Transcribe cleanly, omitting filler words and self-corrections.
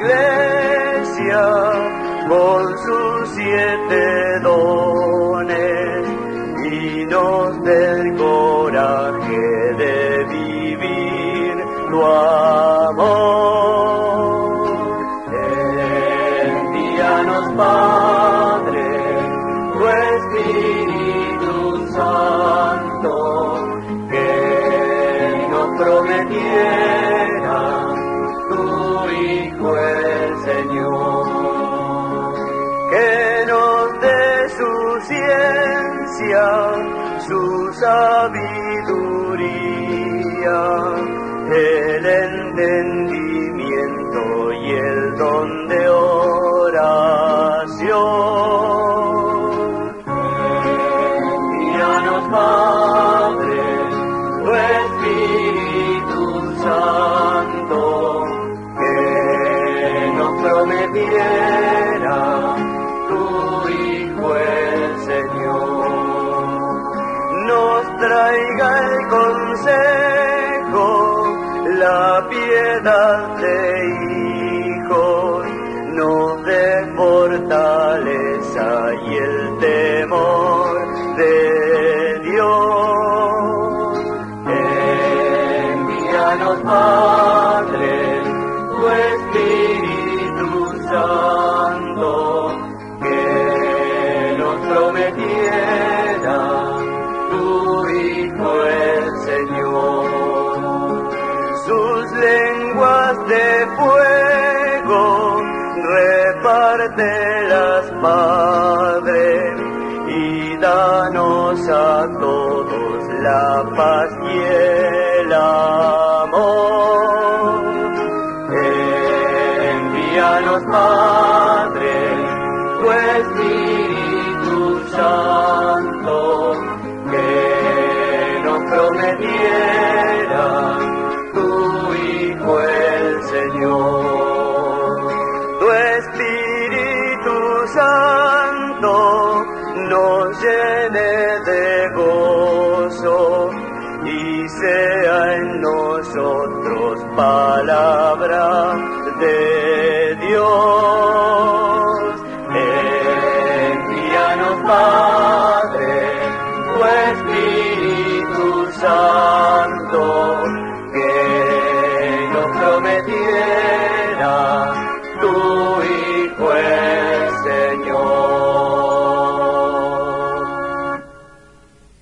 iglesia con sus 7 dones y nos dé el coraje de vivir tu amor. Envíanos, Padre, tu Espíritu Santo, que nos prometiera tu Hijo el Señor, que nos dé su ciencia, su sabiduría, el entendimiento y el don de oración. Envíanos, Padre, tu Espíritu Santo, que nos prometiera tu Hijo el Señor, nos traiga el consejo, la piedad de hijos, nos dé fortaleza y el temor de Dios. Envíanos, Padre, tu Espíritu Santo, que nos prometiera tu Hijo el Señor. Sus lenguas de fuego repártelas, Padre, y danos a todos la paz y el amor. Envíanos, Padre, tu Espíritu Santo, que nos prometiera tu Hijo el Señor. Tu Espíritu Santo nos llene de gozo y sea en nosotros palabra de Dios.